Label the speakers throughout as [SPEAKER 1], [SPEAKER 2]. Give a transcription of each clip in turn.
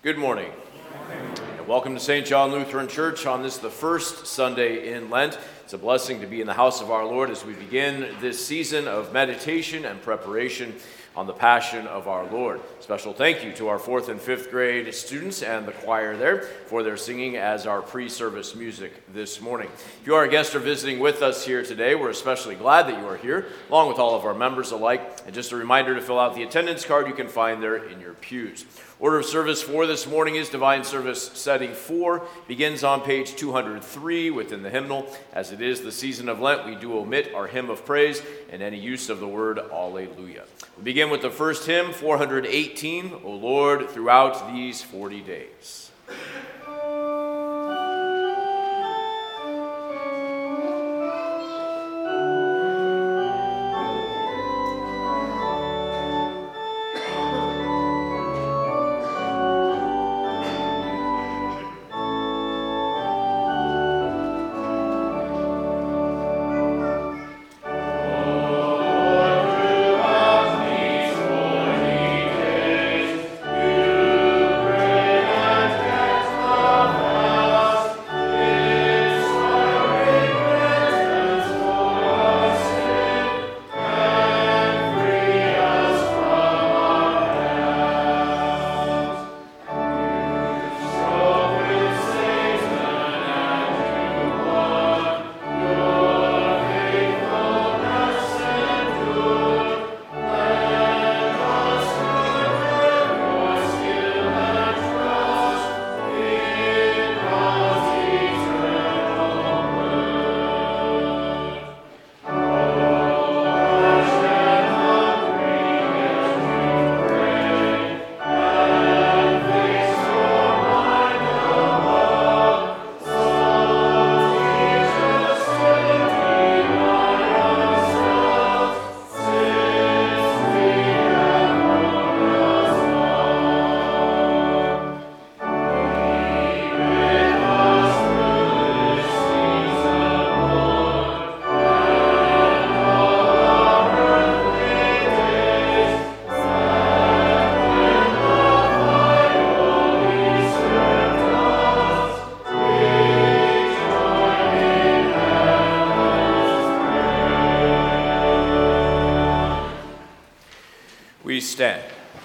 [SPEAKER 1] Good morning. And welcome to St. John Lutheran Church on this, the first Sunday in Lent. It's a blessing to be in the house of our Lord as we begin this season of meditation and preparation on the Passion of our Lord. Special thank you to our 4th and 5th grade students and the choir there for their singing as our pre-service music this morning. If you are a guest or visiting with us here today, we're especially glad that you are here, along with all of our members alike. And just a reminder to fill out the attendance card you can find there in your pews. Order of service for this morning is Divine Service Setting 4, begins on page 203 within the hymnal. As it is the season of Lent, we do omit our hymn of praise and any use of the word Alleluia. We begin with the first hymn, 418, O Lord, throughout these 40 days. Stand.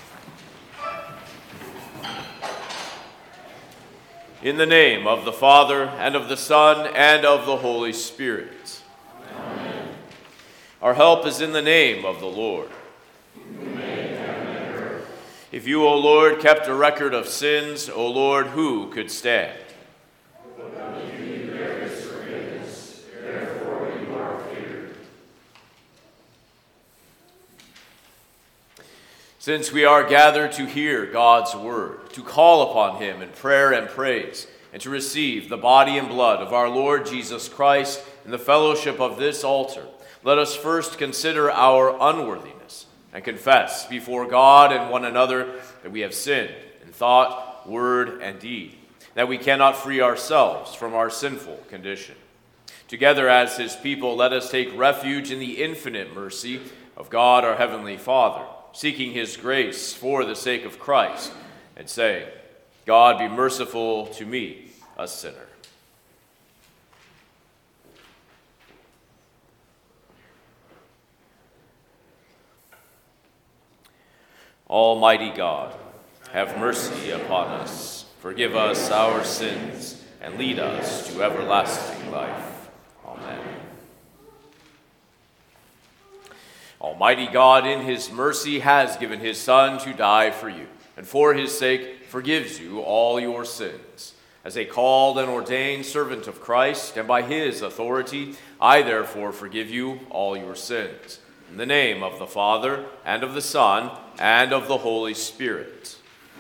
[SPEAKER 1] In the name of the Father, and of the Son, and of the Holy Spirit. Amen. Our help is in the name of the Lord. If you, O Lord, kept a record of sins, O Lord, who could stand? Since we are gathered to hear God's word, to call upon him in prayer and praise, and to receive the body and blood of our Lord Jesus Christ in the fellowship of this altar, let us first consider our unworthiness and confess before God and one another that we have sinned in thought, word, and deed, that we cannot free ourselves from our sinful condition. Together as his people, let us take refuge in the infinite mercy of God our Heavenly Father, seeking his grace for the sake of Christ, and saying, God be merciful to me, a sinner. Almighty God, have mercy upon us, forgive us our sins, and lead us to everlasting life. Amen. Almighty God, in his mercy, has given his Son to die for you, and for his sake forgives you all your sins. As a called and ordained servant of Christ, and by his authority, I therefore forgive you all your sins. In the name of the Father, and of the Son, and of the Holy Spirit.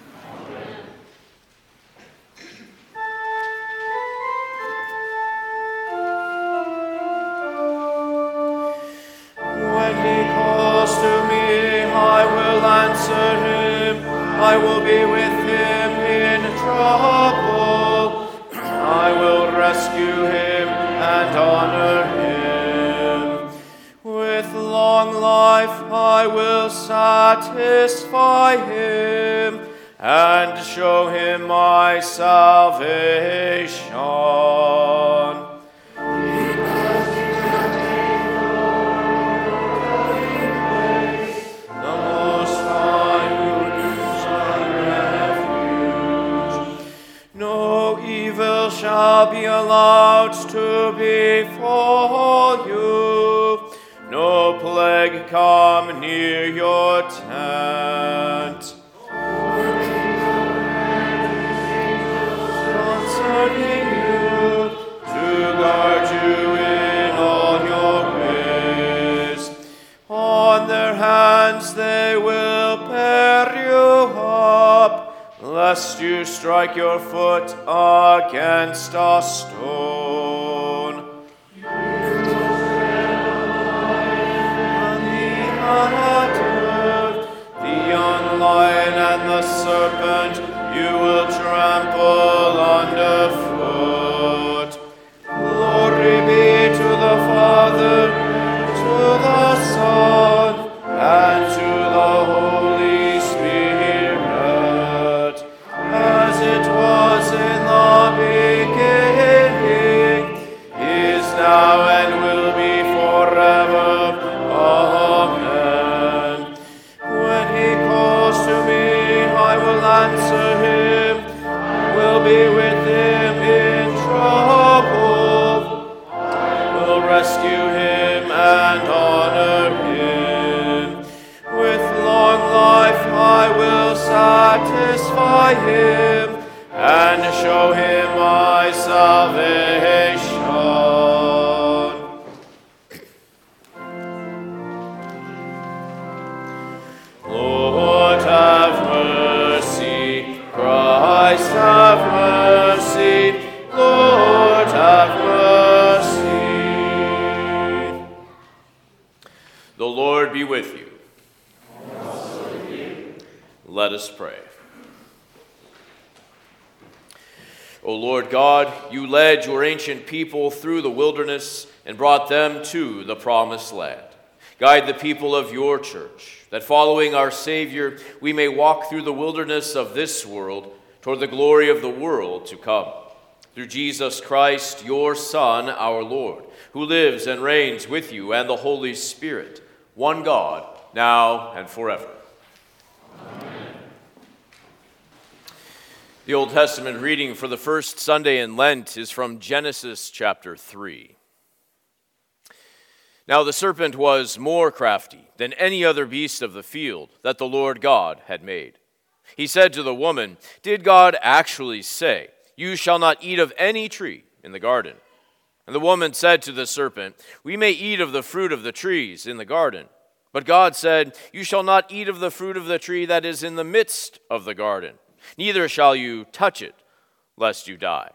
[SPEAKER 2] I will be with him in trouble. I will rescue him and honor him. With long life I will satisfy him and show him my salvation. Shall be allowed to befall you, no plague come near your tent. Concerning you, to guard you in all your ways, on their hands they will bear you up, lest you strike your foot against a stone. The young lion and the serpent you will trample underfoot. Glory be to the Father, to the Son, and to the Holy Spirit, as it was in the beginning, is now, and will be forever. Amen. When he calls to me, I will answer him, will be with him in trouble. I will rescue him and honor him. With long life I will satisfy him and show him my salvation. Lord, have mercy. Christ, have mercy. Lord, have mercy.
[SPEAKER 1] The Lord be with you. And also with you. Let us pray. O Lord God, you led your ancient people through the wilderness and brought them to the promised land. Guide the people of your church, that following our Savior, we may walk through the wilderness of this world toward the glory of the world to come. Through Jesus Christ, your Son, our Lord, who lives and reigns with you and the Holy Spirit, one God, now and forever. Amen. The Old Testament reading for the first Sunday in Lent is from Genesis chapter 3. Now the serpent was more crafty than any other beast of the field that the Lord God had made. He said to the woman, "Did God actually say, 'You shall not eat of any tree in the garden'?" And the woman said to the serpent, "We may eat of the fruit of the trees in the garden. But God said, 'You shall not eat of the fruit of the tree that is in the midst of the garden, neither shall you touch it, lest you die.'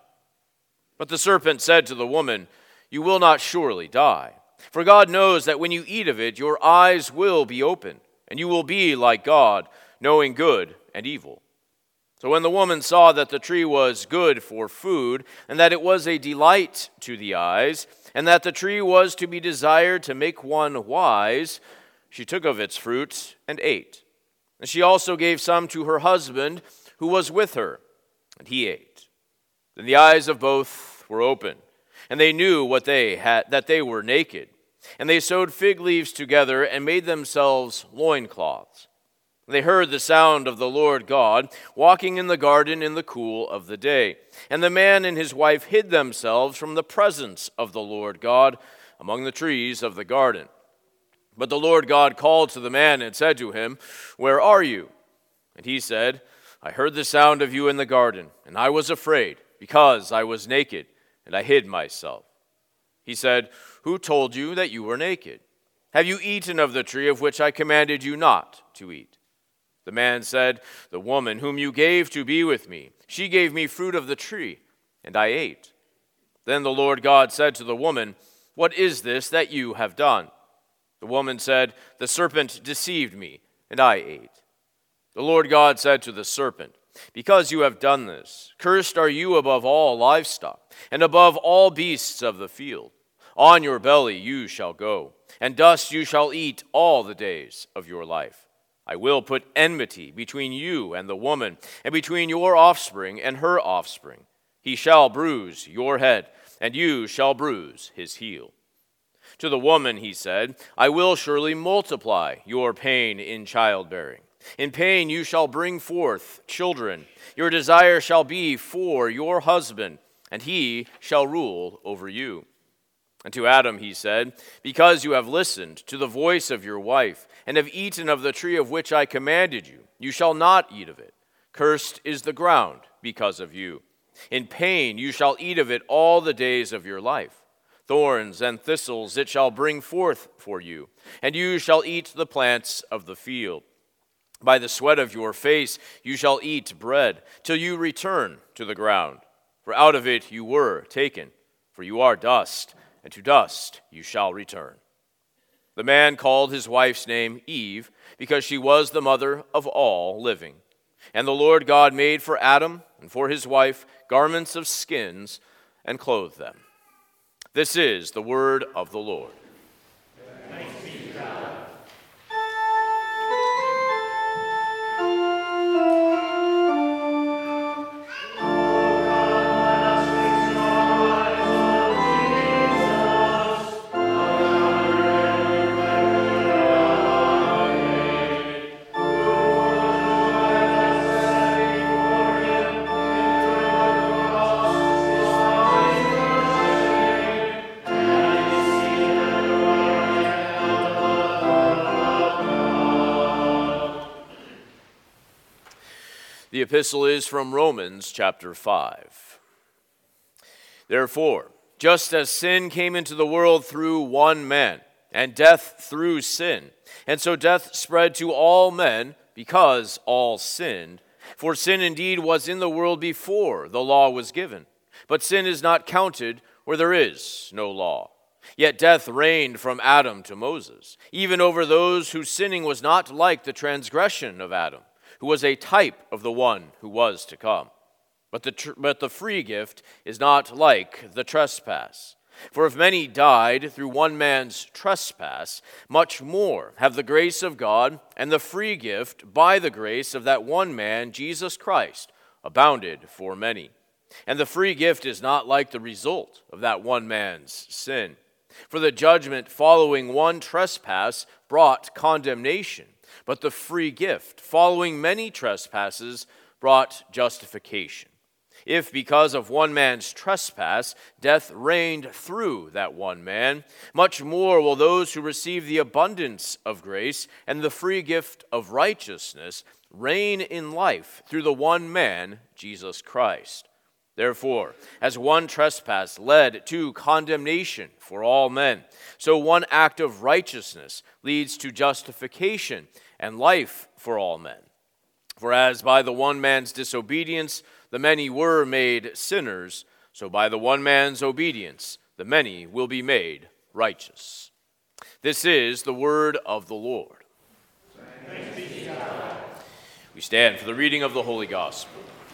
[SPEAKER 1] But the serpent said to the woman, 'You will not surely die. For God knows that when you eat of it, your eyes will be open, and you will be like God, knowing good and evil.' So when the woman saw that the tree was good for food, and that it was a delight to the eyes, and that the tree was to be desired to make one wise, she took of its fruit and ate. And she also gave some to her husband who was with her, and he ate. Then the eyes of both were opened, and they knew that they were naked. And they sewed fig leaves together and made themselves loincloths. They heard the sound of the Lord God walking in the garden in the cool of the day. And the man and his wife hid themselves from the presence of the Lord God among the trees of the garden. But the Lord God called to the man and said to him, "Where are you?" And he said, "I heard the sound of you in the garden, and I was afraid, because I was naked, and I hid myself." He said, "Who told you that you were naked? Have you eaten of the tree of which I commanded you not to eat?" The man said, "The woman whom you gave to be with me, she gave me fruit of the tree, and I ate." Then the Lord God said to the woman, "What is this that you have done?" The woman said, "The serpent deceived me, and I ate." The Lord God said to the serpent, "Because you have done this, cursed are you above all livestock, and above all beasts of the field. On your belly you shall go, and dust you shall eat all the days of your life. I will put enmity between you and the woman, and between your offspring and her offspring. He shall bruise your head, and you shall bruise his heel. To the woman he said, I will surely multiply your pain in childbearing. In pain you shall bring forth children. Your desire shall be for your husband, and he shall rule over you. And to Adam he said, because you have listened to the voice of your wife, and have eaten of the tree of which I commanded you, you shall not eat of it. Cursed is the ground because of you. In pain you shall eat of it all the days of your life. Thorns and thistles it shall bring forth for you, and you shall eat the plants of the field. By the sweat of your face you shall eat bread, till you return to the ground. For out of it you were taken, for you are dust, and to dust you shall return. The man called his wife's name Eve, because she was the mother of all living. And the Lord God made for Adam and for his wife garments of skins and clothed them. This is the word of the Lord.
[SPEAKER 2] Thanks be to God.
[SPEAKER 1] The epistle is from Romans chapter 5. Therefore, just as sin came into the world through one man, and death through sin, and so death spread to all men because all sinned. For sin indeed was in the world before the law was given, but sin is not counted where there is no law. Yet death reigned from Adam to Moses, even over those whose sinning was not like the transgression of Adam, who was a type of the one who was to come. But the free gift is not like the trespass. For if many died through one man's trespass, much more have the grace of God and the free gift by the grace of that one man, Jesus Christ, abounded for many. And the free gift is not like the result of that one man's sin. For the judgment following one trespass brought condemnation, but the free gift following many trespasses brought justification. If because of one man's trespass death reigned through that one man, much more will those who receive the abundance of grace and the free gift of righteousness reign in life through the one man, Jesus Christ. Therefore, as one trespass led to condemnation for all men, so one act of righteousness leads to justification and life for all men. For as by the one man's disobedience the many were made sinners, so by the one man's obedience the many will be made righteous. This is the word of the Lord.
[SPEAKER 2] Thanks be to God.
[SPEAKER 1] We stand for the reading of the Holy Gospel.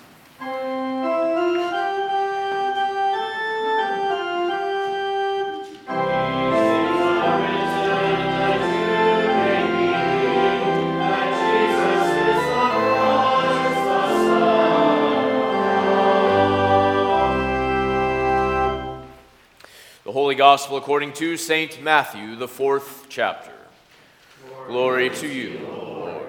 [SPEAKER 1] Holy Gospel according to St. Matthew, the 4th chapter. Glory to you, Lord.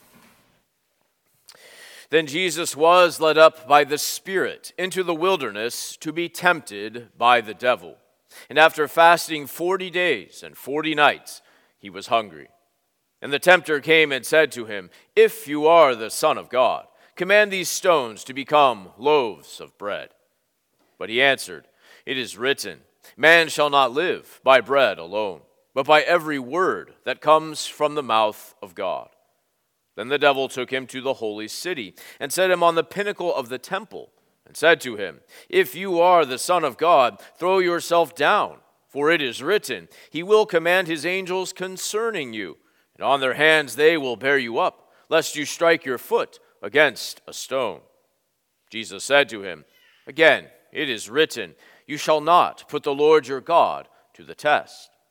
[SPEAKER 1] Then Jesus was led up by the Spirit into the wilderness to be tempted by the devil. And after fasting 40 days and 40 nights, he was hungry. And the tempter came and said to him, If you are the Son of God, command these stones to become loaves of bread. But he answered, It is written, Man shall not live by bread alone, but by every word that comes from the mouth of God. Then the devil took him to the holy city and set him on the pinnacle of the temple and said to him, If you are the Son of God, throw yourself down, for it is written, He will command His angels concerning you, and on their hands they will bear you up, lest you strike your foot against a stone. Jesus said to him, Again, it is written, You shall not put the Lord your God to the test.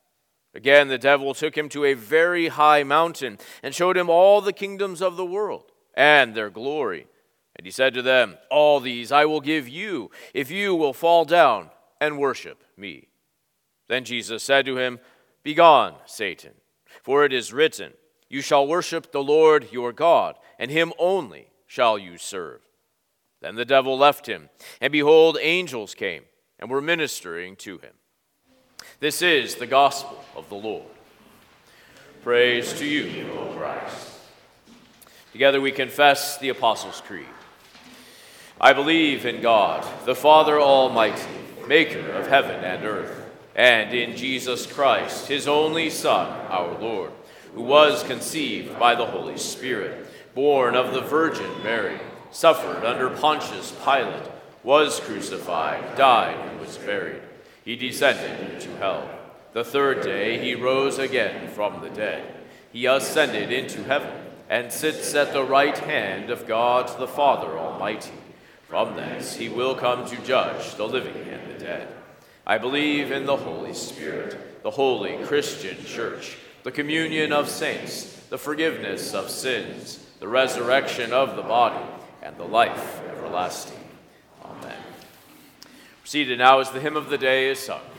[SPEAKER 1] Again, the devil took him to a very high mountain and showed him all the kingdoms of the world and their glory. And he said to them, "All these I will give you, if you will fall down and worship me." Then Jesus said to him, "Begone, Satan, for it is written, 'You shall worship the Lord your God, and him only shall you serve.'" Then the devil left him, and behold, angels came and were ministering to him. This is the gospel of the Lord. Praise to you, O Christ. Together we confess the Apostles' Creed. I believe in God, the Father Almighty, maker of heaven and earth, and in Jesus Christ, his only Son, our Lord, who was conceived by the Holy Spirit, born of the Virgin Mary, suffered under Pontius Pilate, was crucified, died, and was buried. He descended into hell. The third day he rose again from the dead. He ascended into heaven and sits at the right hand of God the Father Almighty. From thence he will come to judge the living and the dead. I believe in the Holy Spirit, the holy Christian church, the communion of saints, the forgiveness of sins, the resurrection of the body, and the life everlasting. Amen. Seated now as the hymn of the day is sung.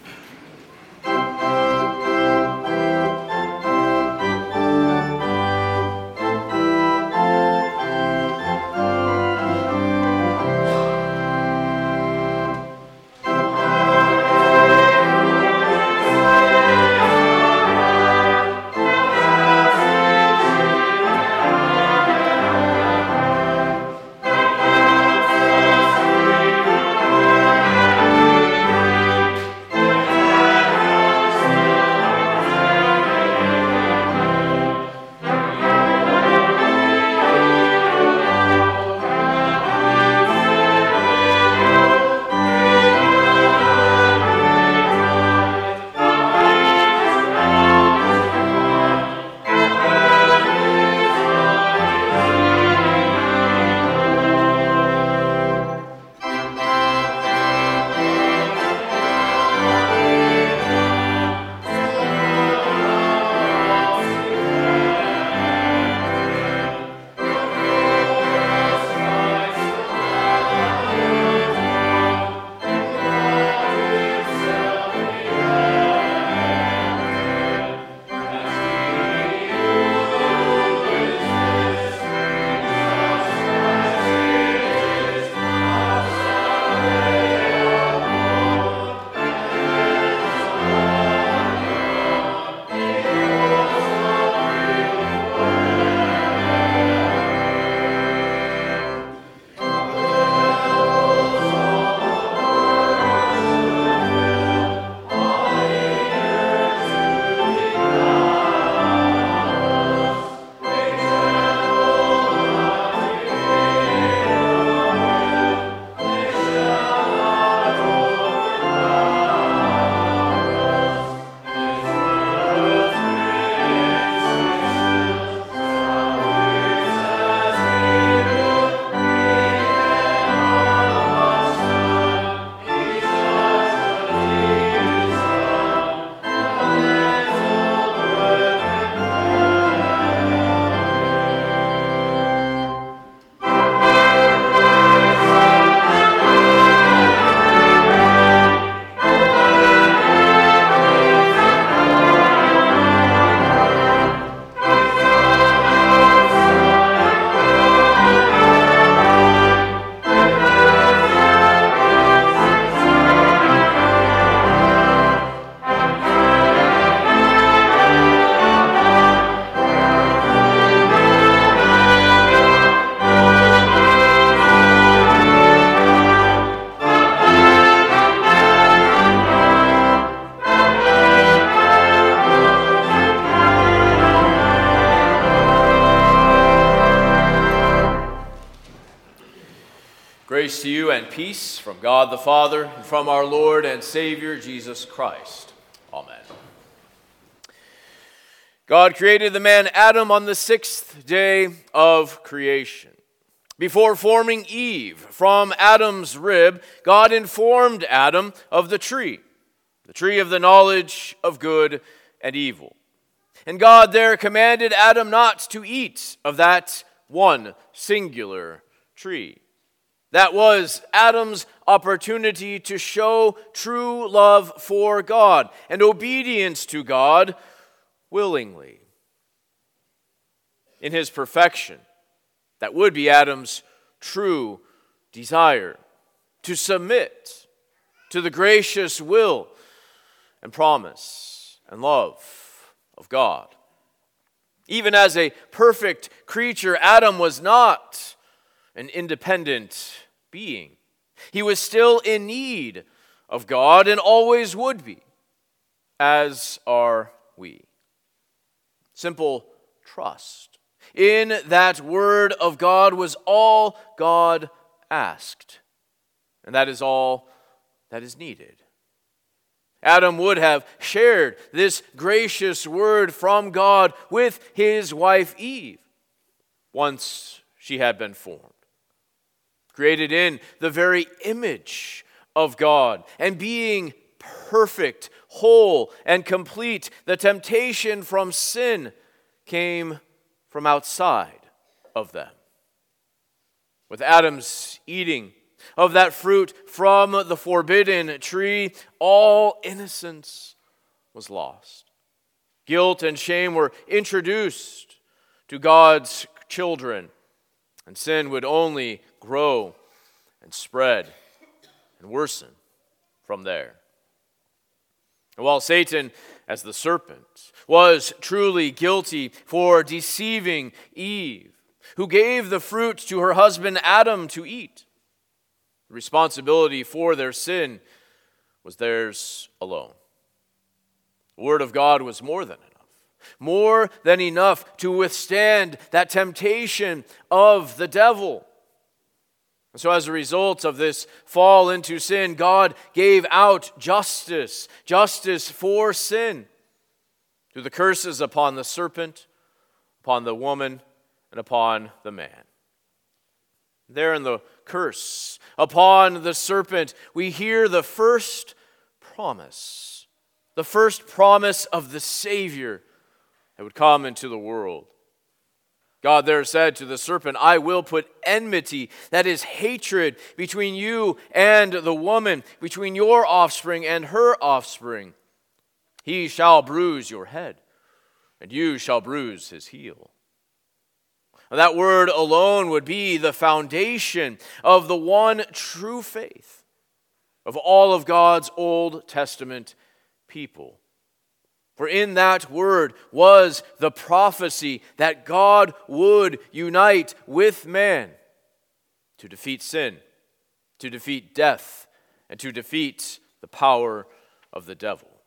[SPEAKER 1] Grace to you and peace from God the Father and from our Lord and Savior Jesus Christ. Amen. God created the man Adam on the sixth day of creation. Before forming Eve from Adam's rib, God informed Adam of the tree of the knowledge of good and evil. And God there commanded Adam not to eat of that one singular tree. That was Adam's opportunity to show true love for God and obedience to God willingly. In his perfection, that would be Adam's true desire to submit to the gracious will and promise and love of God. Even as a perfect creature, Adam was not an independent being. He was still in need of God and always would be, as are we. Simple trust in that word of God was all God asked, and that is all that is needed. Adam would have shared this gracious word from God with his wife Eve once she had been formed, created in the very image of God and being perfect, whole, and complete. The temptation from sin came from outside of them. With Adam's eating of that fruit from the forbidden tree, all innocence was lost. Guilt and shame were introduced to God's children, and sin would only grow and spread and worsen from there. And while Satan, as the serpent, was truly guilty for deceiving Eve, who gave the fruit to her husband Adam to eat, the responsibility for their sin was theirs alone. The Word of God was more than enough to withstand that temptation of the devil. And so as a result of this fall into sin, God gave out justice for sin, through the curses upon the serpent, upon the woman, and upon the man. There in the curse upon the serpent, we hear the first promise of the Savior that would come into the world. God there said to the serpent, "I will put enmity," that is hatred, "between you and the woman, between your offspring and her offspring. He shall bruise your head, and you shall bruise his heel." And that word alone would be the foundation of the one true faith of all of God's Old Testament people. For in that word was the prophecy that God would unite with man to defeat sin, to defeat death, and to defeat the power of the devil.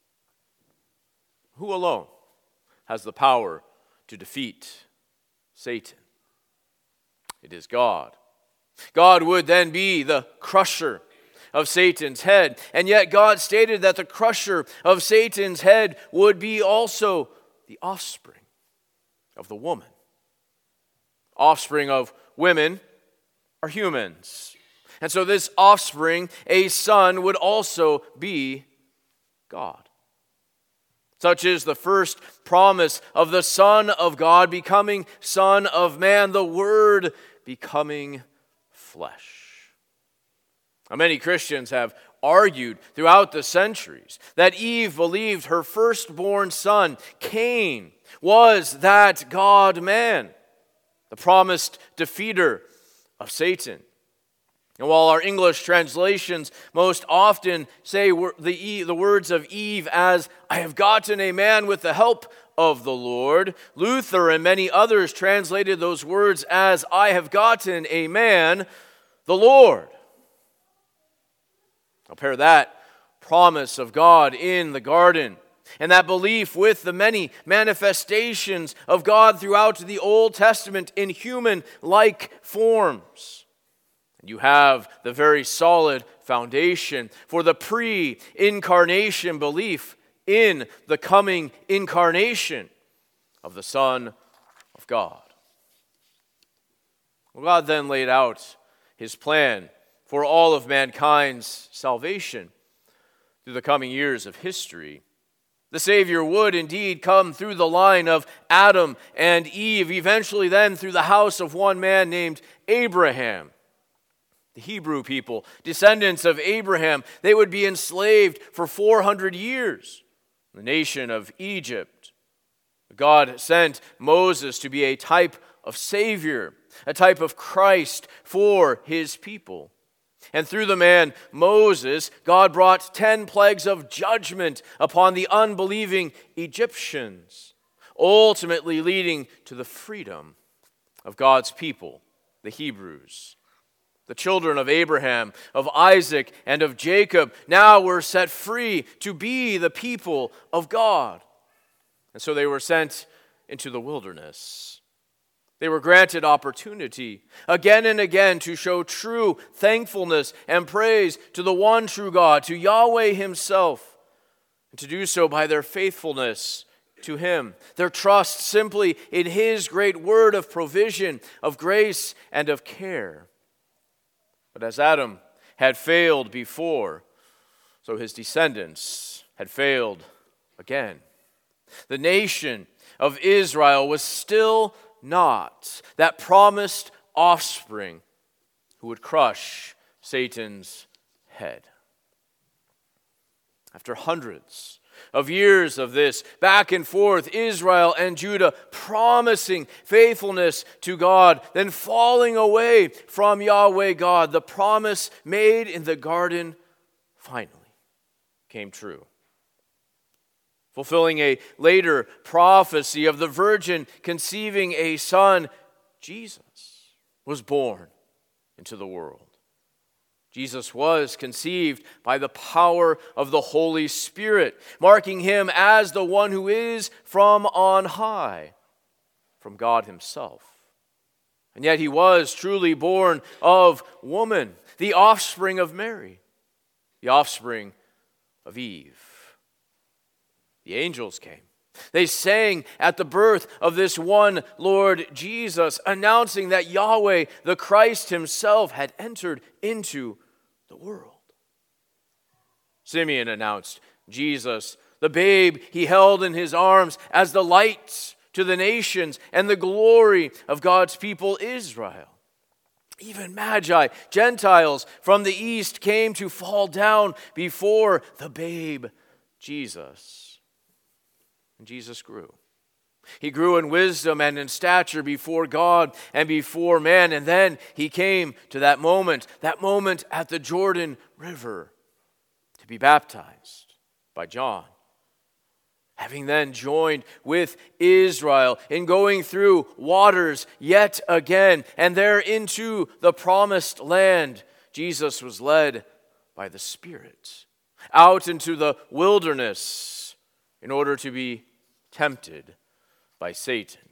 [SPEAKER 1] Who alone has the power to defeat Satan? It is God. God would then be the crusher of Satan's head. And yet God stated that the crusher of Satan's head would be also the offspring of the woman. Offspring of women are humans. And so this offspring, a son, would also be God. Such is the first promise of the Son of God becoming Son of Man, the Word becoming flesh. Now, many Christians have argued throughout the centuries that Eve believed her firstborn son, Cain, was that God-man, the promised defeater of Satan. And while our English translations most often say the words of Eve as, "I have gotten a man with the help of the Lord," Luther and many others translated those words as, "I have gotten a man, the Lord." Now pair that promise of God in the garden and that belief with the many manifestations of God throughout the Old Testament in human-like forms. And you have the very solid foundation for the pre-incarnation belief in the coming incarnation of the Son of God. Well, God then laid out his plan for all of mankind's salvation through the coming years of history The Savior would indeed come through the line of Adam and Eve, eventually then through the house of one man named Abraham. The Hebrew people, descendants of Abraham, they would be enslaved for 400 years. The nation of Egypt. God sent Moses to be a type of Savior, a type of Christ for his people. And through the man Moses, God brought 10 plagues of judgment upon the unbelieving Egyptians, ultimately leading to the freedom of God's people, the Hebrews. The children of Abraham, of Isaac, and of Jacob now were set free to be the people of God. And so they were sent into the wilderness. They were granted opportunity again and again to show true thankfulness and praise to the one true God, to Yahweh himself, and to do so by their faithfulness to him, their trust simply in his great word of provision, of grace, and of care. But as Adam had failed before, so his descendants had failed again. The nation of Israel was still not that promised offspring who would crush Satan's head. After hundreds of years of this back and forth, Israel and Judah promising faithfulness to God, then falling away from Yahweh God, the promise made in the garden finally came true. Fulfilling a later prophecy of the virgin conceiving a son, Jesus was born into the world. Jesus was conceived by the power of the Holy Spirit, marking him as the one who is from on high, from God himself. And yet he was truly born of woman, the offspring of Mary, the offspring of Eve. The angels came. They sang at the birth of this one Lord Jesus, announcing that Yahweh, the Christ himself, had entered into the world. Simeon announced Jesus, the babe he held in his arms, as the light to the nations and the glory of God's people Israel. Even Magi, Gentiles from the east, came to fall down before the babe Jesus. And Jesus grew. He grew in wisdom and in stature before God and before man. And then he came to that moment at the Jordan River to be baptized by John. Having then joined with Israel in going through waters yet again, and there into the promised land, Jesus was led by the Spirit out into the wilderness in order to be tempted by Satan.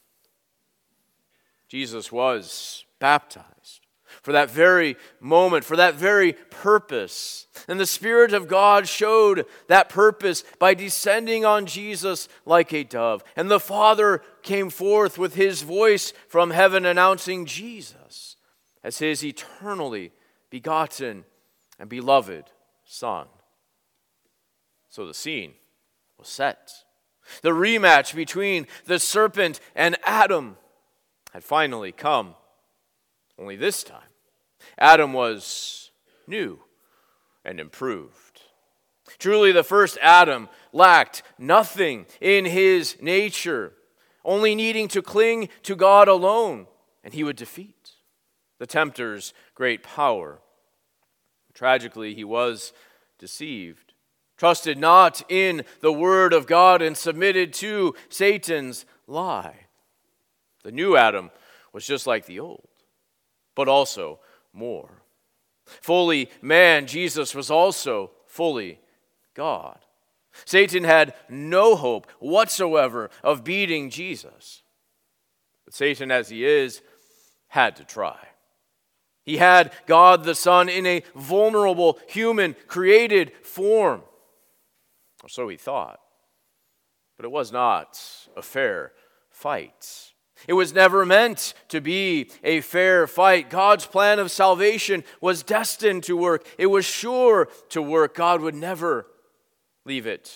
[SPEAKER 1] Jesus was baptized for that very moment, for that very purpose. And the Spirit of God showed that purpose by descending on Jesus like a dove. And the Father came forth with his voice from heaven announcing Jesus as his eternally begotten and beloved Son. So the scene was set. The rematch between the serpent and Adam had finally come. Only this time, Adam was new and improved. Truly, the first Adam lacked nothing in his nature, only needing to cling to God alone, and he would defeat the tempter's great power. Tragically, he was deceived, trusted not in the word of God, and submitted to Satan's lie. The new Adam was just like the old, but also more. Fully man, Jesus was also fully God. Satan had no hope whatsoever of beating Jesus. But Satan, as he is, had to try. He had God the Son in a vulnerable human created form. Or so he thought. But it was not a fair fight. It was never meant to be a fair fight. God's plan of salvation was destined to work. It was sure to work. God would never leave it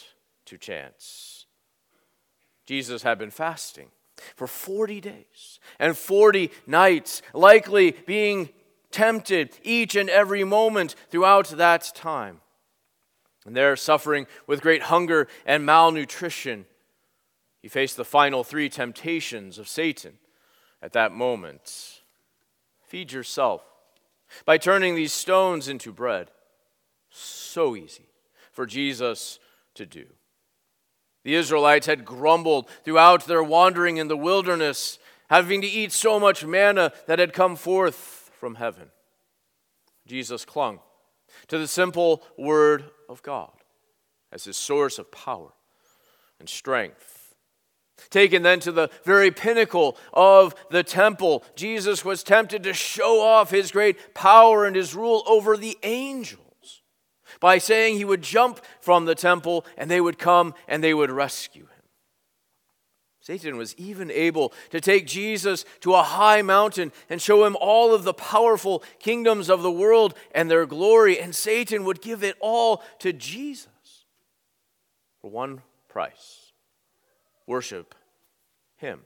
[SPEAKER 1] to chance. Jesus had been fasting for 40 days and 40 nights, likely being tempted each and every moment throughout that time. And there, suffering with great hunger and malnutrition, he faced the final 3 temptations of Satan at that moment. Feed yourself by turning these stones into bread. So easy for Jesus to do. The Israelites had grumbled throughout their wandering in the wilderness, having to eat so much manna that had come forth from heaven. Jesus clung to the simple word of God as his source of power and strength. Taken then to the very pinnacle of the temple, Jesus was tempted to show off his great power and his rule over the angels by saying he would jump from the temple and they would come and they would rescue him. Satan was even able to take Jesus to a high mountain and show him all of the powerful kingdoms of the world and their glory, and Satan would give it all to Jesus for one price: worship him.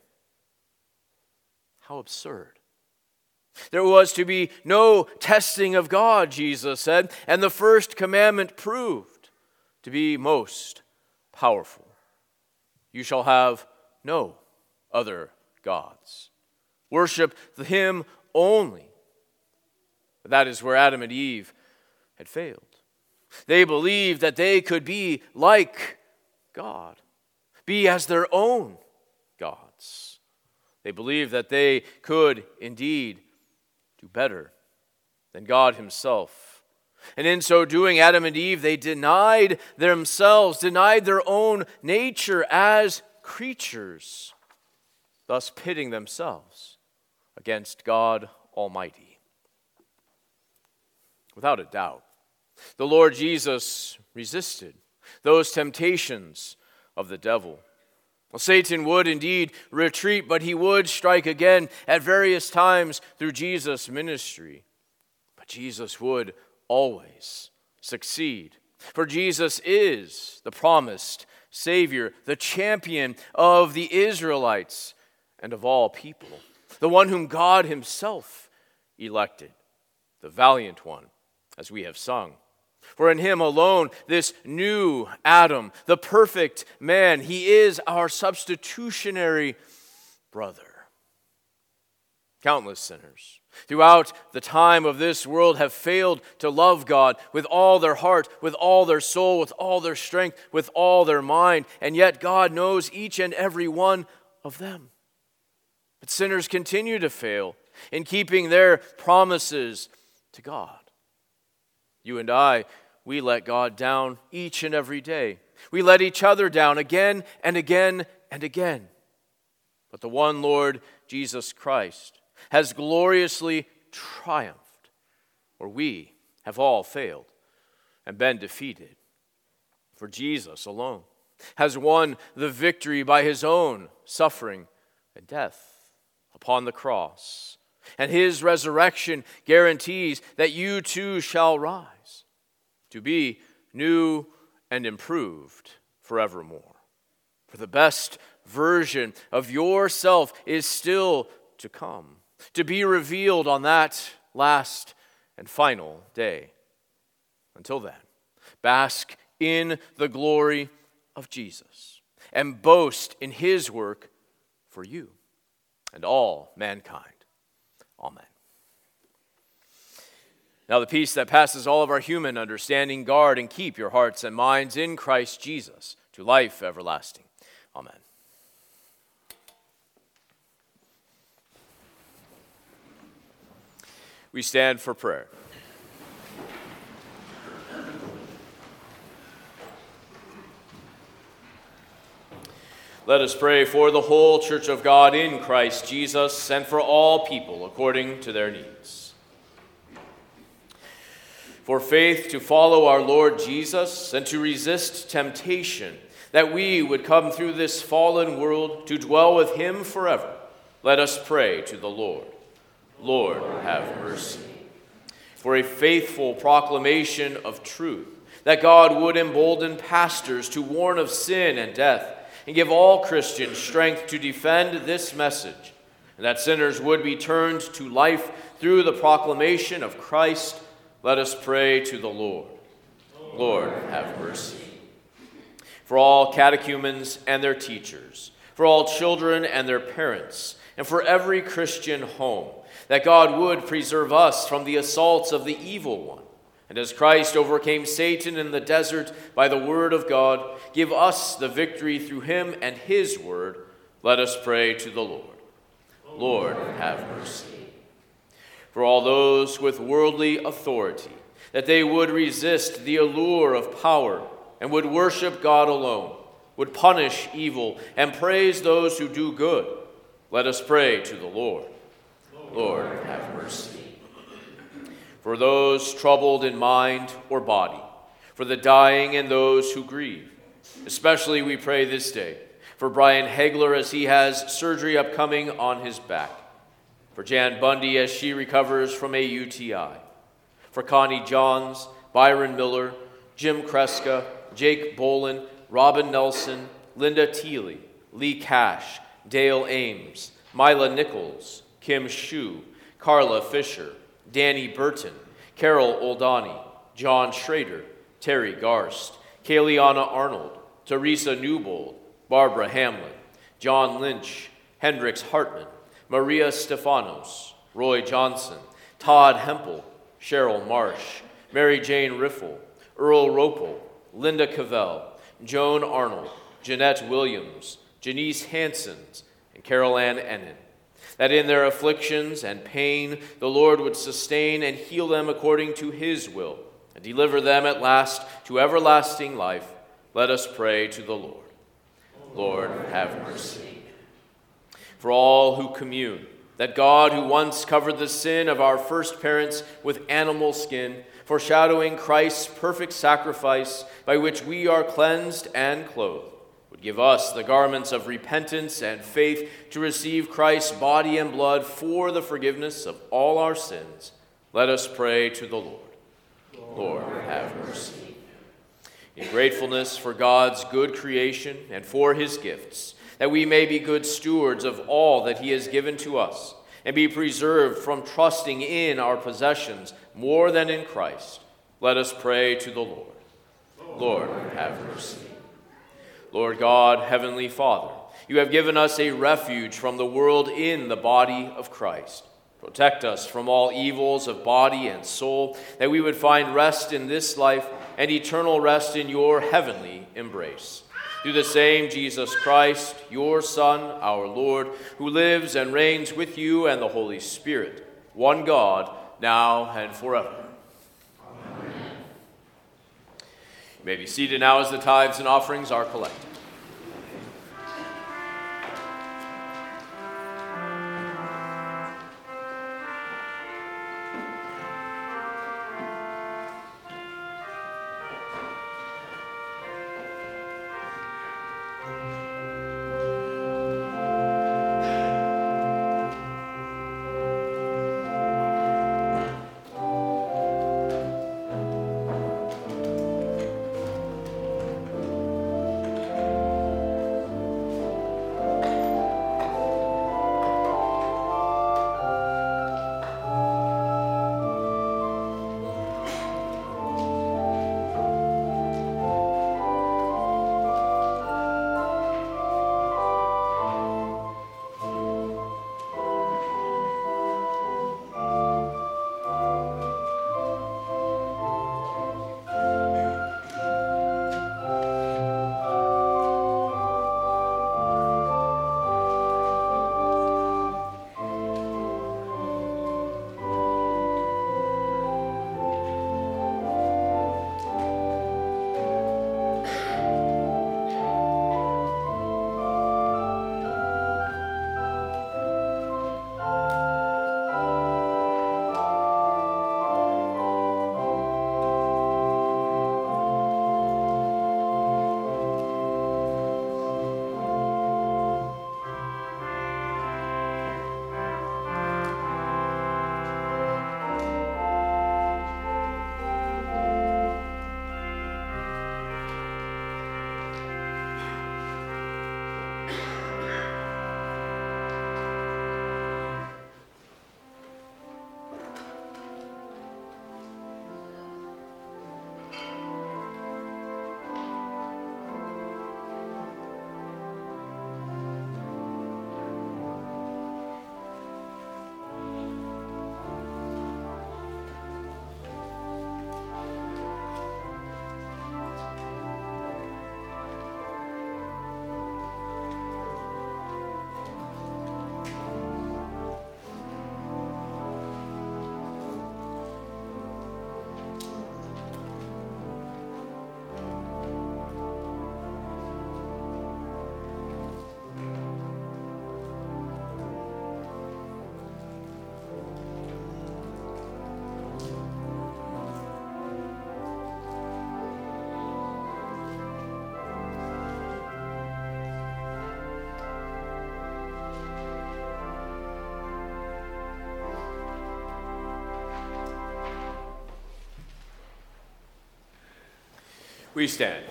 [SPEAKER 1] How absurd. There was to be no testing of God, Jesus said, and the first commandment proved to be most powerful. You shall have no other gods. Worship him only. But that is where Adam and Eve had failed. They believed that they could be like God, be as their own gods. They believed that they could indeed do better than God himself. And in so doing, Adam and Eve, they denied themselves, denied their own nature as creatures, thus pitting themselves against God Almighty. Without a doubt, the Lord Jesus resisted those temptations of the devil. Well, Satan would indeed retreat, but he would strike again at various times through Jesus' ministry. But Jesus would always succeed. For Jesus is the promised Savior, the champion of the Israelites and of all people, the one whom God himself elected, the valiant one, as we have sung. For in him alone, this new Adam, the perfect man, he is our substitutionary brother. Countless sinners throughout the time of this world have failed to love God with all their heart, with all their soul, with all their strength, with all their mind, and yet God knows each and every one of them. But sinners continue to fail in keeping their promises to God. You and I, we let God down each and every day. We let each other down again and again and again. But the one Lord Jesus Christ has gloriously triumphed, or we have all failed and been defeated. For Jesus alone has won the victory by his own suffering and death upon the cross. And his resurrection guarantees that you too shall rise to be new and improved forevermore. For the best version of yourself is still to come, to be revealed on that last and final day. Until then, bask in the glory of Jesus and boast in his work for you and all mankind. Amen. Now the peace that passes all of our human understanding, guard and keep your hearts and minds in Christ Jesus to life everlasting. Amen. We stand for prayer. Let us pray for the whole Church of God in Christ Jesus and for all people according to their needs. For faith to follow our Lord Jesus and to resist temptation, that we would come through this fallen world to dwell with him forever, let us pray to the Lord. Lord, have mercy. For a faithful proclamation of truth, that God would embolden pastors to warn of sin and death, and give all Christians strength to defend this message, and that sinners would be turned to life through the proclamation of Christ, let us pray to the Lord. Lord, have mercy. For all catechumens and their teachers, for all children and their parents, and for every Christian home, that God would preserve us from the assaults of the evil one. And as Christ overcame Satan in the desert by the word of God, give us the victory through him and his word. Let us pray to the Lord. Lord, have mercy. For all those with worldly authority, that they would resist the allure of power and would worship God alone, would punish evil and praise those who do good. Let us pray to the Lord. Lord, have mercy. For those troubled in mind or body, for the dying and those who grieve, especially we pray this day for Brian Hagler as he has surgery upcoming on his back, for Jan Bundy as she recovers from a UTI, for Connie Johns, Byron Miller, Jim Kreska, Jake Bolin, Robin Nelson, Linda Teeley, Lee Cash, Dale Ames, Mila Nichols, Kim Shu, Carla Fisher, Danny Burton, Carol Oldani, John Schrader, Terry Garst, Kayliana Arnold, Teresa Newbold, Barbara Hamlin, John Lynch, Hendrix Hartman, Maria Stefanos, Roy Johnson, Todd Hempel, Cheryl Marsh, Mary Jane Riffle, Earl Ropel, Linda Cavell, Joan Arnold, Jeanette Williams, Janice Hansons, and Carol Ann Ennin, that in their afflictions and pain the Lord would sustain and heal them according to his will, and deliver them at last to everlasting life. Let us pray to the Lord. Lord, have mercy. For all who commune, that God, who once covered the sin of our first parents with animal skin, foreshadowing Christ's perfect sacrifice by which we are cleansed and clothed, would give us the garments of repentance and faith to receive Christ's body and blood for the forgiveness of all our sins. Let us pray to the Lord. Lord, have mercy. In gratefulness for God's good creation and for his gifts, that we may be good stewards of all that he has given to us, and be preserved from trusting in our possessions more than in Christ, let us pray to the Lord. Lord, have mercy. Lord God, Heavenly Father, you have given us a refuge from the world in the body of Christ. Protect us from all evils of body and soul, that we would find rest in this life and eternal rest in your heavenly embrace. Through the same Jesus Christ, your Son, our Lord, who lives and reigns with you and the Holy Spirit, one God, now and forever. Amen. You may be seated now as the tithes and offerings are collected. We stand.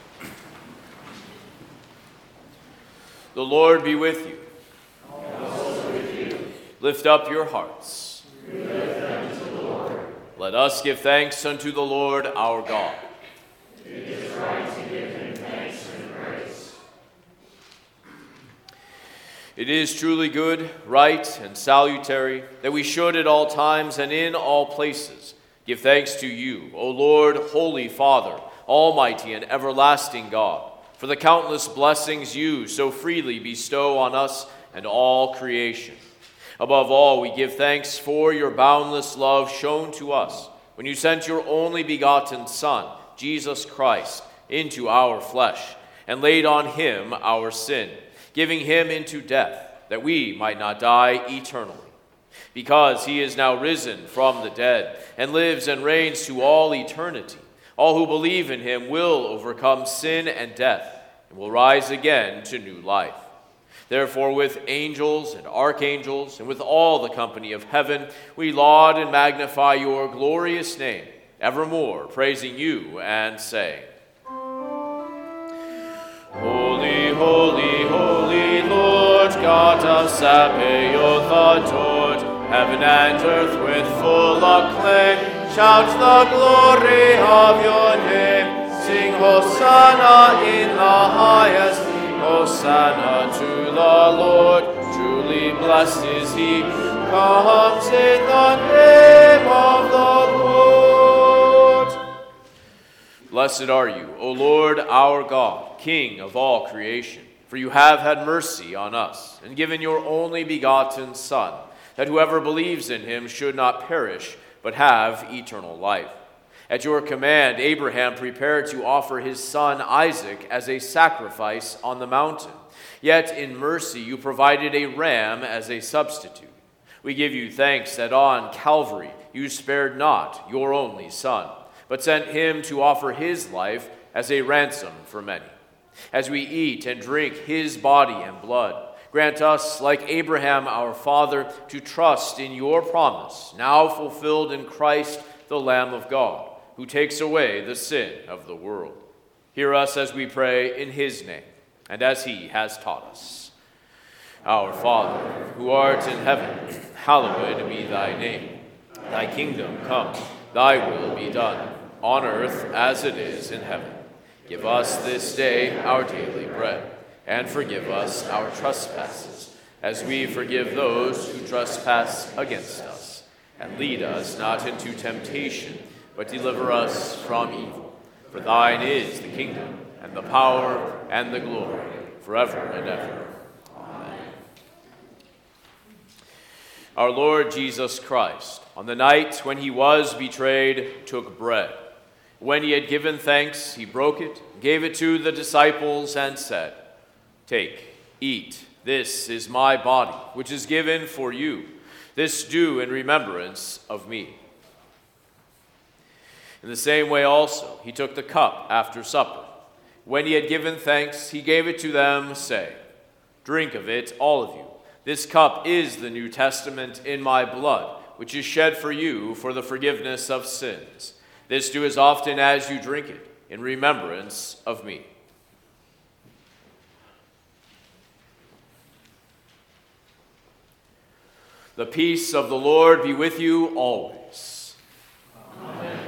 [SPEAKER 1] The Lord be with you.
[SPEAKER 2] And also with you.
[SPEAKER 1] Lift up your hearts.
[SPEAKER 2] We lift them to the Lord.
[SPEAKER 1] Let us give thanks unto the Lord our God.
[SPEAKER 2] It is right to give him thanks and praise.
[SPEAKER 1] It is truly good, right, and salutary that we should at all times and in all places give thanks to you, O Lord, Holy Father, Almighty and everlasting God, for the countless blessings you so freely bestow on us and all creation. Above all, we give thanks for your boundless love shown to us when you sent your only begotten Son, Jesus Christ, into our flesh and laid on him our sin, giving him into death, that we might not die eternally. Because he is now risen from the dead and lives and reigns to all eternity, all who believe in him will overcome sin and death and will rise again to new life. Therefore, with angels and archangels and with all the company of heaven, we laud and magnify your glorious name, evermore praising you and saying, Holy, holy, holy Lord, God of Sabaoth adored, heaven and earth with full acclaim shout the glory of your name. Sing Hosanna in the highest, Hosanna to the Lord. Truly blessed is he who comes in the name of the Lord. Blessed are you, O Lord our God, King of all creation, for you have had mercy on us and given your only begotten Son, that whoever believes in him should not perish, but have eternal life. At your command, Abraham prepared to offer his son Isaac as a sacrifice on the mountain. Yet in mercy you provided a ram as a substitute. We give you thanks that on Calvary you spared not your only Son, but sent him to offer his life as a ransom for many. As we eat and drink his body and blood, grant us, like Abraham our father, to trust in your promise, now fulfilled in Christ, the Lamb of God, who takes away the sin of the world. Hear us as we pray in his name, and as he has taught us. Our Father, who art in heaven, hallowed be thy name. Thy kingdom come, thy will be done, on earth as it is in heaven. Give us this day our daily bread, and forgive us our trespasses, as we forgive those who trespass against us. And lead us not into temptation, but deliver us from evil. For thine is the kingdom, and the power, and the glory, forever and ever. Amen. Our Lord Jesus Christ, on the night when he was betrayed, took bread. When he had given thanks, he broke it, gave it to the disciples, and said, Take, eat, this is my body, which is given for you. This do in remembrance of me. In the same way also, he took the cup after supper. When he had given thanks, he gave it to them, saying, Drink of it, all of you. This cup is the New Testament in my blood, which is shed for you for the forgiveness of sins. This do as often as you drink it, in remembrance of me. The peace of the Lord be with you always.
[SPEAKER 2] Amen.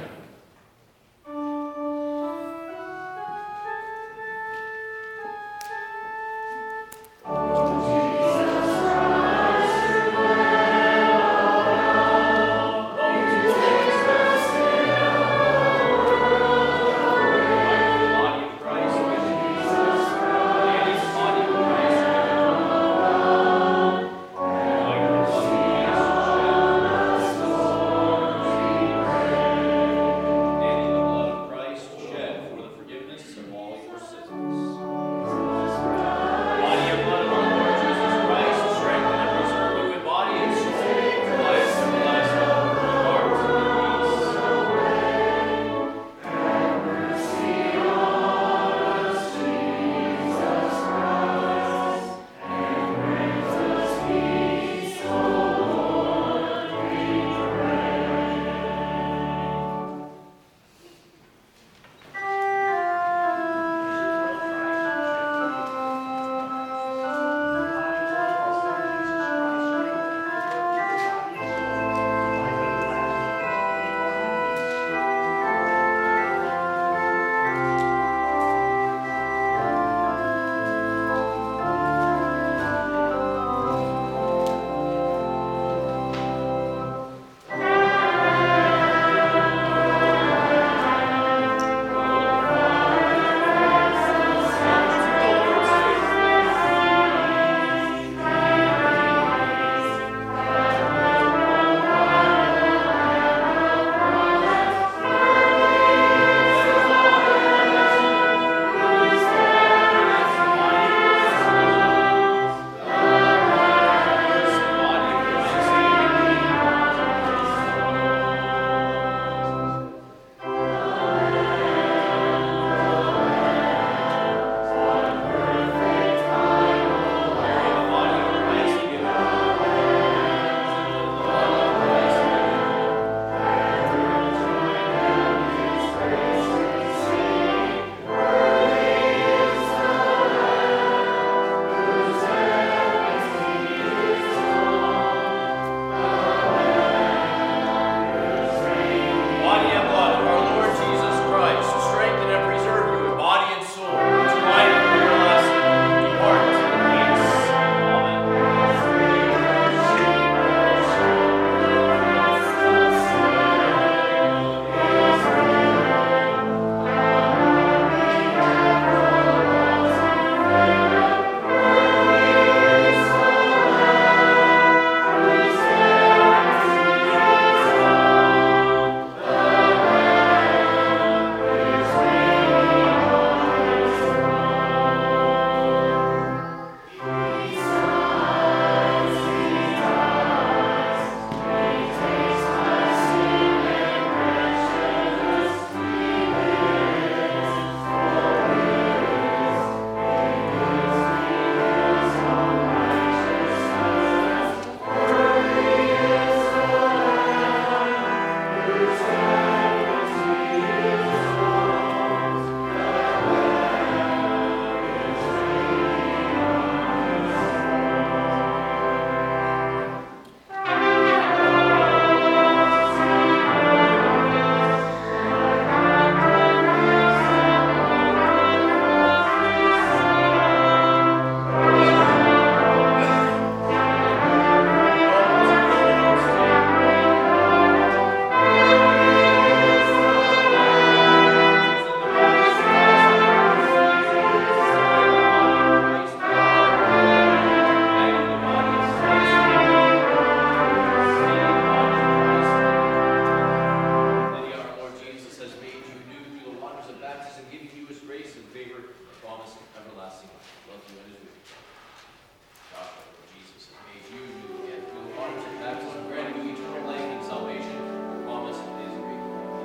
[SPEAKER 1] promise of everlasting life. Love you and his with you. God, Lord Jesus, has made you new again through the waters of baptism, granting you eternal life and salvation. The promise of his great love.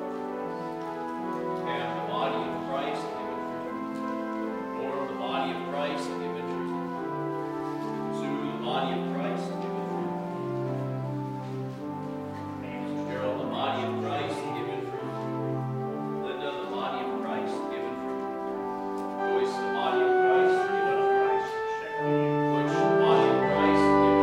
[SPEAKER 1] And the body of Christ given fruit. Lord, the body of Christ given fruit. Sue, the body of Christ given fruit. Gerald, the body of Christ given fruit. Linda, the body of Christ given fruit. Joyce, the body of Christ given fruit. Butch, the body of Christ given fruit.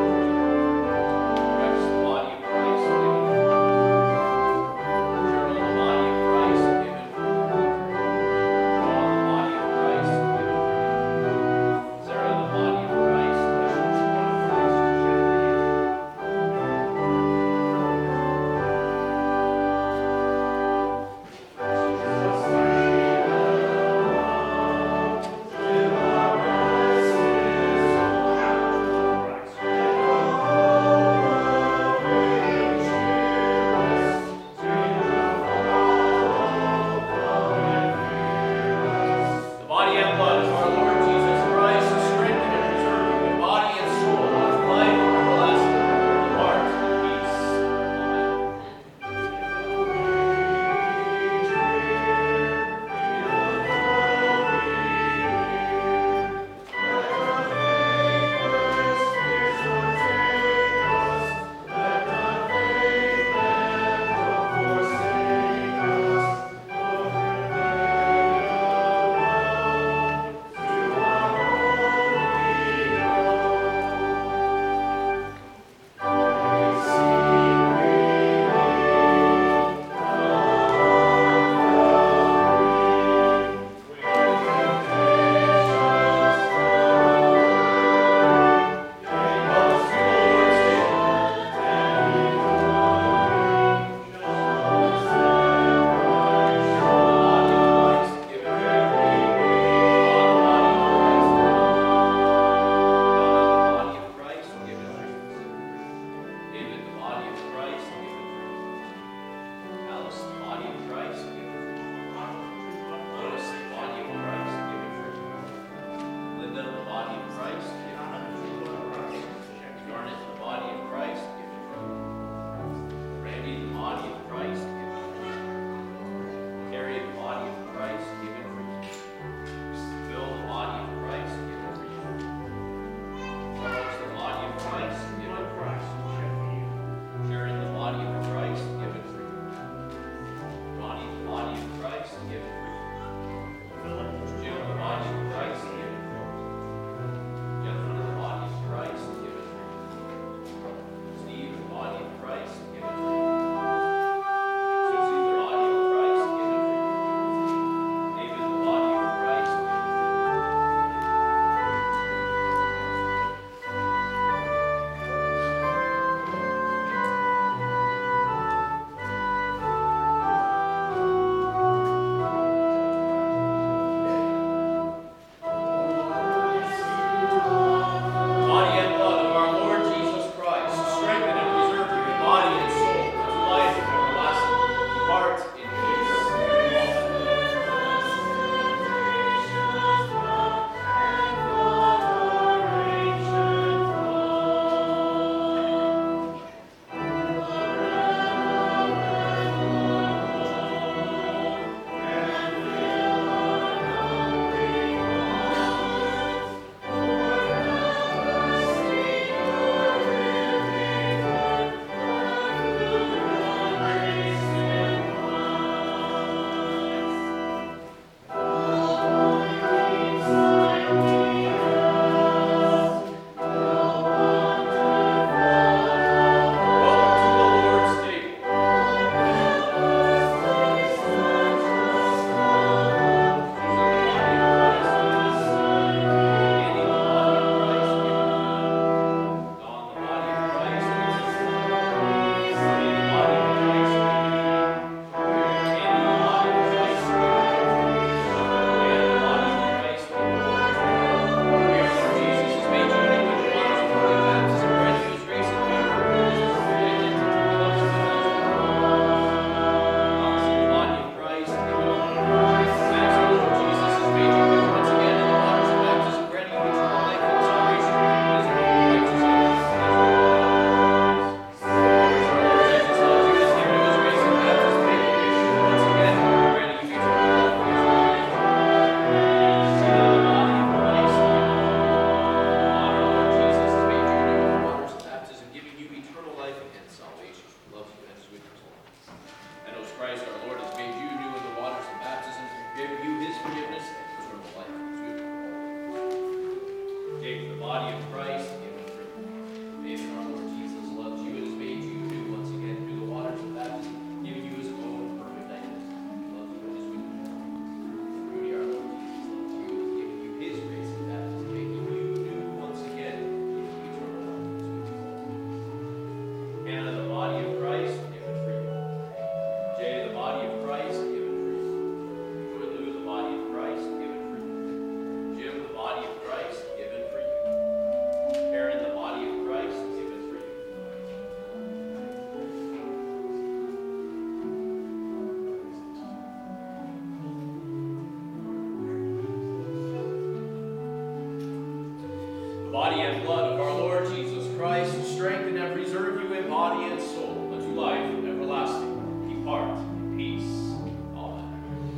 [SPEAKER 1] body and blood of our Lord Jesus Christ, strengthen and preserve you in body and soul, unto life everlasting. Depart in peace. Amen.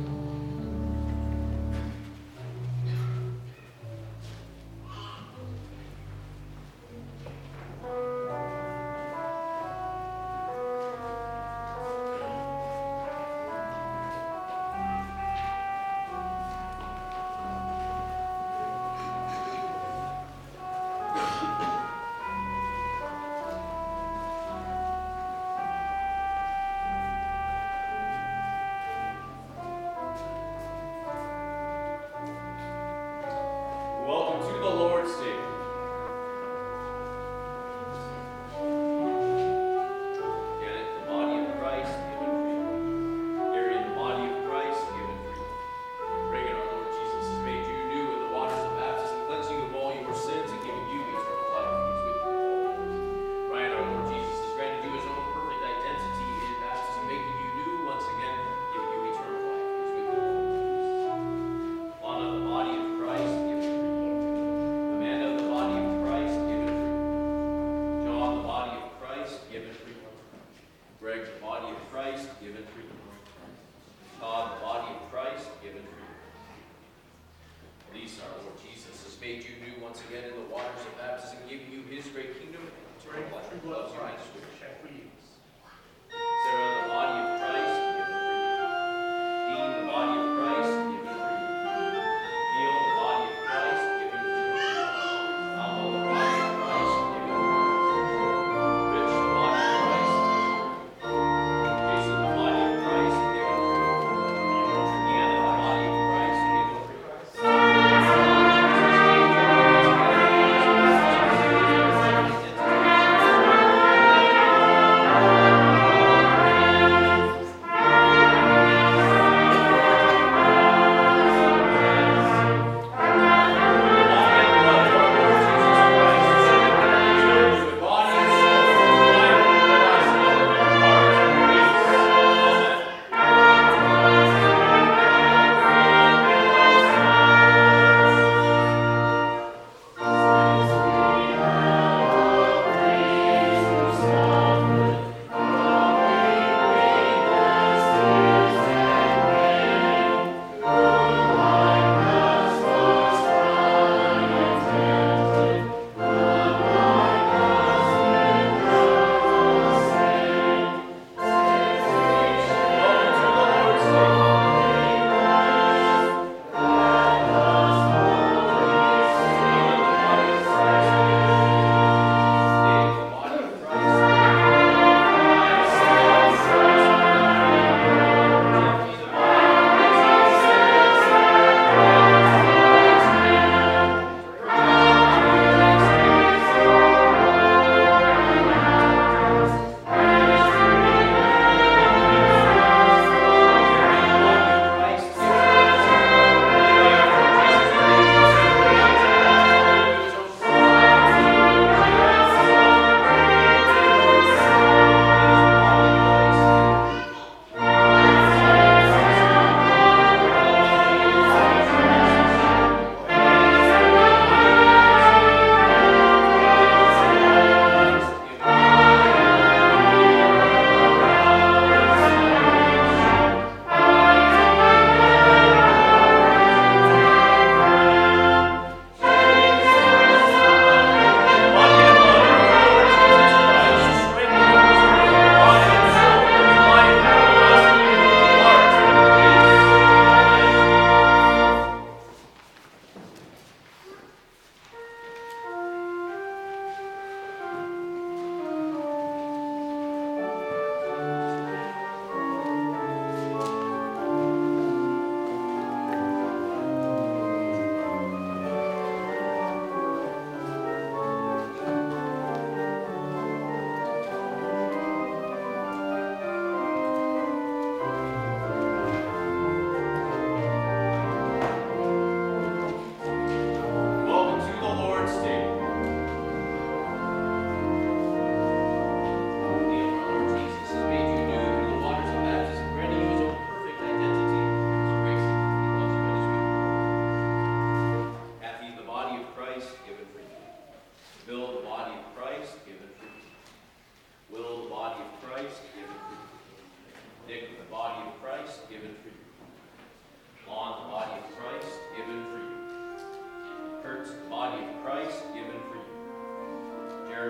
[SPEAKER 1] Welcome to the Lord's table. Janet, the body of Christ, given freely. Mary, the body of Christ, given freely. Reagan, our Lord Jesus has made you new in the waters of baptism, cleansing you of all your sins and giving you eternal life. He is with you always. Ryan, our Lord Jesus has granted you his own perfect identity in baptism, making you new once again, giving you eternal life. He is with you always. Lana, the body of Christ, given freely. Amanda, the body of Christ, given freely. John, the body of Christ, given freely. Greg, the body of Christ, given freely. Todd, the body of Christ, given freely. Lisa, our Lord Jesus has made you new once again in the waters of baptism, giving you his great kingdom and eternal life. He loves you and is with you. Sarah, the body of Christ, given freely. Dean, the body of Christ, given freely. Neil, the body of Christ, given freely. Alma, the body of Christ, given freely. Rich, the body of Christ, given freely. Jason, the body of Christ, given freely. Deanna, the body of Christ, given freely.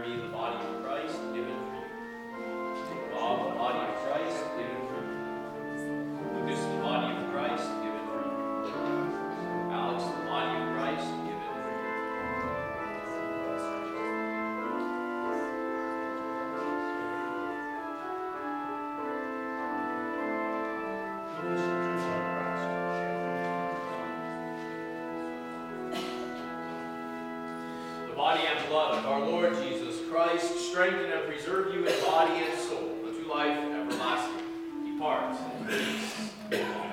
[SPEAKER 1] Bear me the body of Christ given for you. Bob, the body of Christ given for you. Lucas, the body of Christ given for you. Alex, the body of Christ given for you. The body and blood of our Lord Jesus Christ strengthen and preserve you in body and soul unto life everlasting. Depart in peace. Amen.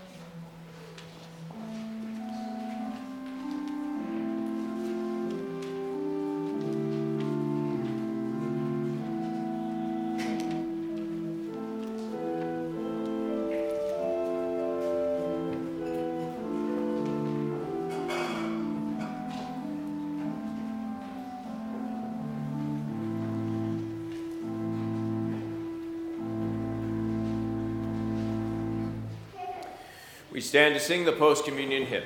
[SPEAKER 1] We stand to sing the post-communion hymn.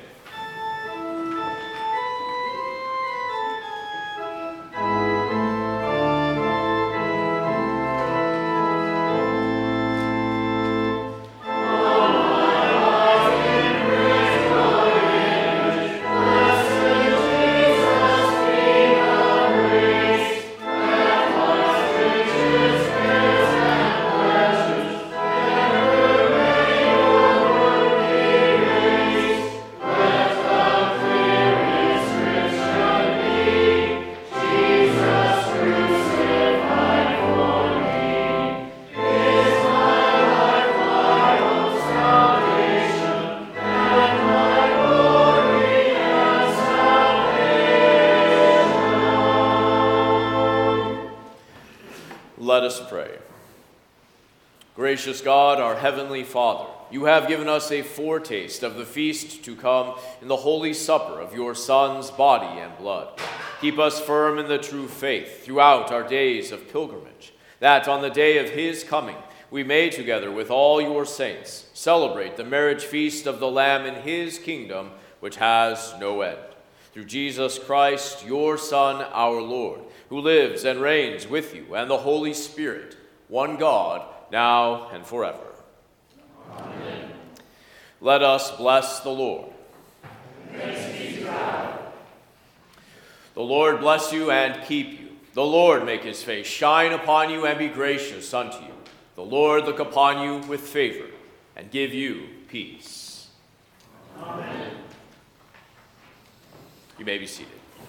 [SPEAKER 1] Let us pray. Gracious God, our heavenly Father, you have given us a foretaste of the feast to come in the holy supper of your Son's body and blood. Keep us firm in the true faith throughout our days of pilgrimage, that on the day of his coming we may, together with all your saints, celebrate the marriage feast of the Lamb in his kingdom, which has no end. Through Jesus Christ, your Son, our Lord, who lives and reigns with you and the Holy Spirit, one God, now and forever. Amen. Let us bless the Lord.
[SPEAKER 3] Thanks be to God.
[SPEAKER 1] The Lord bless you and keep you. The Lord make his face shine upon you and be gracious unto you. The Lord look upon you with favor and give you peace.
[SPEAKER 3] Amen.
[SPEAKER 1] You may be seated.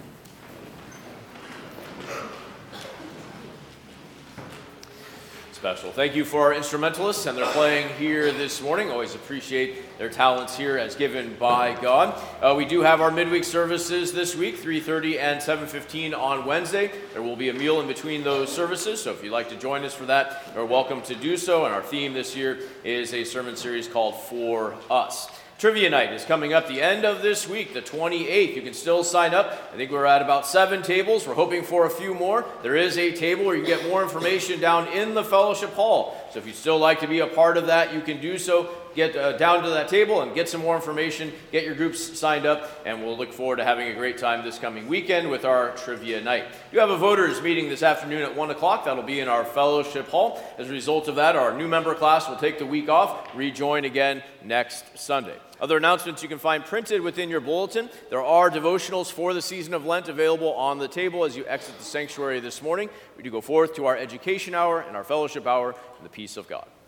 [SPEAKER 1] Special thank you for our instrumentalists and their playing here this morning. Always appreciate their talents here as given by God. We do have our midweek services this week, 3:30 and 7:15 on Wednesday. There will be a meal in between those services, so if you'd like to join us for that, you're welcome to do so. And our theme this year is a sermon series called For Us. Trivia night is coming up the end of this week, the 28th. You can still sign up. I think we're at about 7 tables. We're hoping for a few more. There is a table where you can get more information down in the fellowship hall. So if you'd still like to be a part of that, you can do so. Get down to that table and get some more information. Get your groups signed up, and we'll look forward to having a great time this coming weekend with our trivia night. You have a voters meeting this afternoon at 1 o'clock. That'll be in our fellowship hall. As a result of that, our new member class will take the week off, rejoin again next Sunday. Other announcements you can find printed within your bulletin. There are devotionals for the season of Lent available on the table as you exit the sanctuary this morning. We do go forth to our education hour and our fellowship hour in the peace of God.